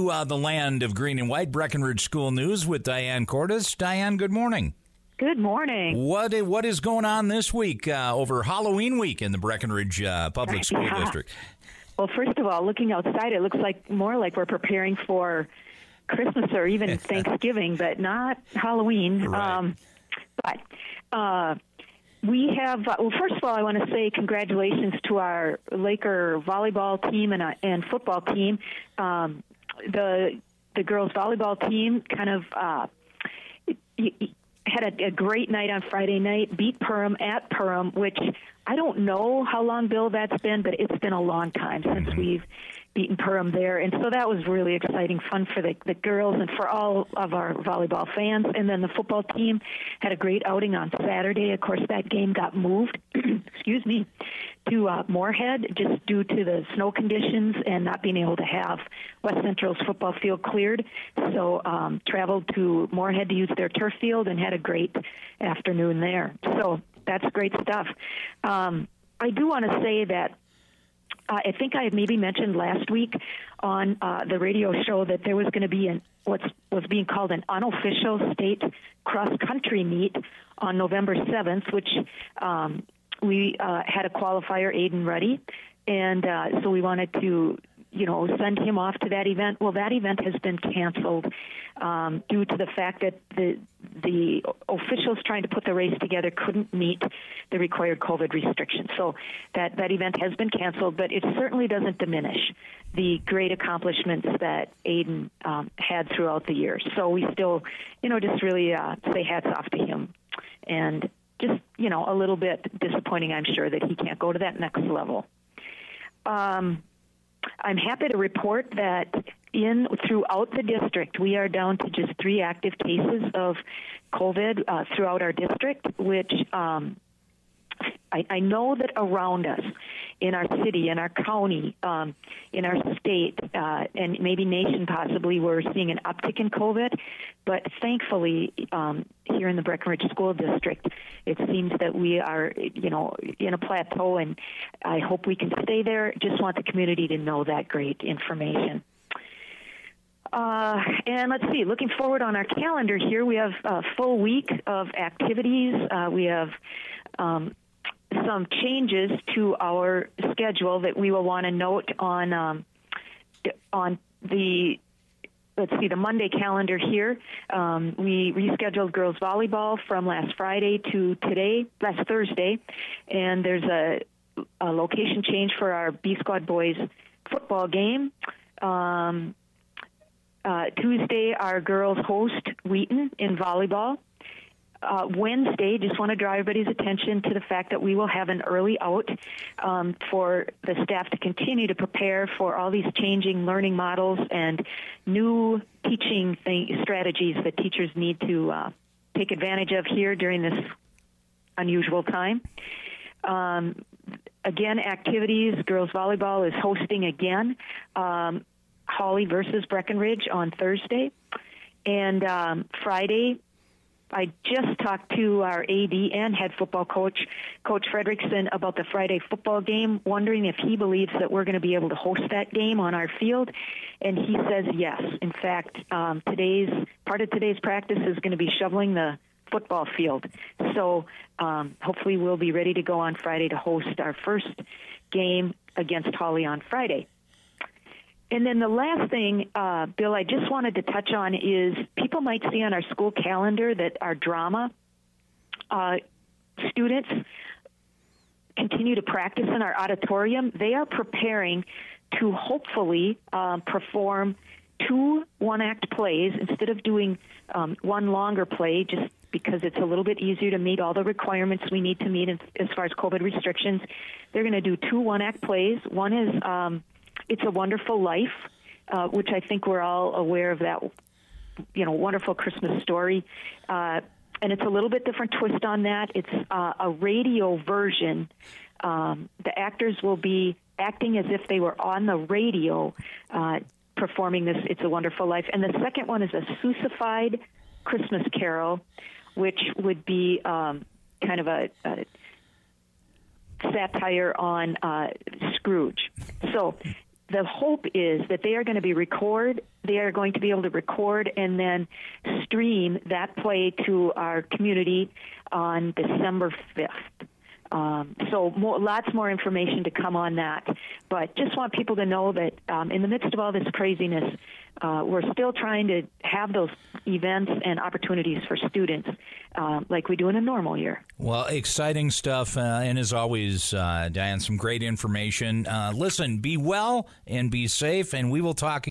to the land of green and white, Breckenridge School News with Diane Cordes. Diane, good morning. Good morning. What is going on this week over Halloween week in the Breckenridge Public School District? Well, first of all, looking outside, it looks like more like we're preparing for Christmas or even Thanksgiving, but not Halloween. Right. We have, first of all, I want to say congratulations to our Laker volleyball team and football team. The girls volleyball team kind of had a great night on Friday night, beat Perham at Perham, which I don't know how long, Bill, that's been, but it's been a long time since we've beaten Perham there. And so that was really exciting, fun for the girls and for all of our volleyball fans. And then the football team had a great outing on Saturday. Of course, that game got moved, excuse me, to Moorhead just due to the snow conditions and not being able to have West Central's football field cleared. So traveled to Moorhead to use their turf field and had a great afternoon there. So that's great stuff. I do want to say that I think I had maybe mentioned last week on the radio show that there was going to be what was being called an unofficial state cross-country meet on November 7th, which we had a qualifier, Aiden Ruddy, and so we wanted to send him off to that event. Well, that event has been canceled due to the fact that the officials trying to put the race together couldn't meet the required COVID restrictions. So that event has been canceled, but it certainly doesn't diminish the great accomplishments that Aiden had throughout the years. So we still, just really say hats off to him. And just, a little bit disappointing, I'm sure, that he can't go to that next level. I'm happy to report that throughout the district, we are down to just 3 active cases of COVID throughout our district, which I know that around us, in our city, in our county, in our state, and maybe nation possibly, we're seeing an uptick in COVID. But thankfully, here in the Breckenridge School District, it seems that we are, in a plateau, and I hope we can stay there. Just want the community to know that great information. And let's see, looking forward on our calendar here, we have a full week of activities. We have some changes to our schedule that we will want to note on the Monday calendar here. We rescheduled girls volleyball from last Thursday, and there's a location change for our B Squad boys football game. Tuesday, our girls host Wheaton in volleyball. Wednesday, just want to draw everybody's attention to the fact that we will have an early out for the staff to continue to prepare for all these changing learning models and new teaching strategies that teachers need to take advantage of here during this unusual time. Again, activities, girls volleyball is hosting again Hawley versus Breckenridge on Thursday. And Friday, I just talked to our AD and head football coach, Coach Fredrickson, about the Friday football game, wondering if he believes that we're going to be able to host that game on our field. And he says yes. In fact, part of today's practice is going to be shoveling the football field. So hopefully we'll be ready to go on Friday to host our first game against Hawley on Friday. And then the last thing, Bill, I just wanted to touch on is people might see on our school calendar that our drama students continue to practice in our auditorium. They are preparing to hopefully perform 2 one-act plays instead of doing one longer play, just because it's a little bit easier to meet all the requirements we need to meet as far as COVID restrictions. They're going to do 2 one-act plays. One is It's a Wonderful Life, which I think we're all aware of that, wonderful Christmas story. And it's a little bit different twist on that. It's a radio version. The actors will be acting as if they were on the radio performing this It's a Wonderful Life. And the second one is a Seussified Christmas Carol, which would be kind of a satire on Scrooge. So the hope is that they are going to be able to record and then stream that play to our community on December 5th. So lots more information to come on that. But just want people to know that in the midst of all this craziness, we're still trying to have those events and opportunities for students like we do in a normal year. Well, exciting stuff. And as always, Diane, some great information. Listen, be well and be safe, and we will talk